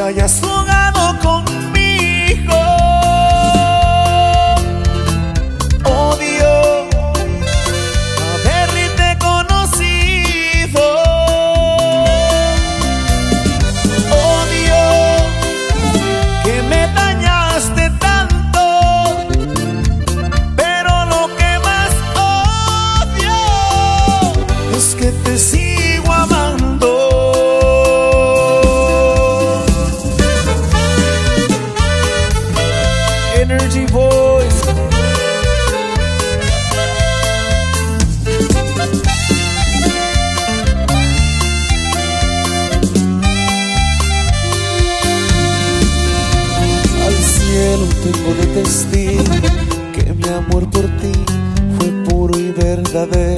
hayas jugado conmigo. Odio haberte conocido. Odio que me dañaste tanto, pero lo que más odio es que te sigo amando. Energy Boys. Al cielo tengo de testigo que mi amor por ti fue puro y verdadero.